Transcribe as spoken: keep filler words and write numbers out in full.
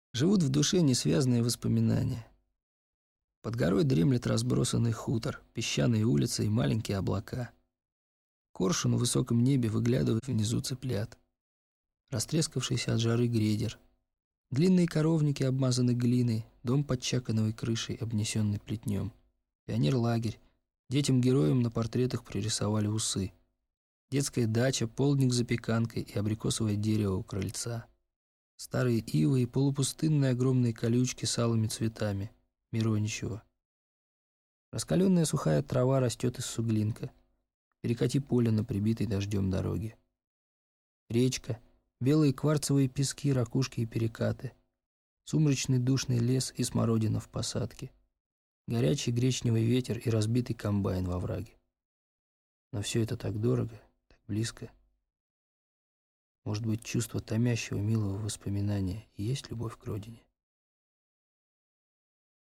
Живут в душе несвязные воспоминания. Под горой дремлет разбросанный хутор, песчаные улицы и маленькие облака. Коршун в высоком небе выглядывает внизу цыплят. Растрескавшийся от жары грейдер. Длинные коровники обмазаны глиной, дом под чакановой крышей, обнесенный плетнем. Пионер-лагерь. Детям-героям на портретах пририсовали усы. Детская дача, полдник с запеканкой и абрикосовое дерево у крыльца. Старые ивы и полупустынные огромные колючки с алыми цветами. Мироничева. Раскаленная сухая трава растет из суглинка. Перекати поле на прибитой дождем дороге. Речка, белые кварцевые пески, ракушки и перекаты. Сумрачный душный лес и смородина в посадке. Горячий гречневый ветер и разбитый комбайн во враге. Но все это так дорого, так близко. Может быть, чувство томящего, милого воспоминания и есть любовь к родине?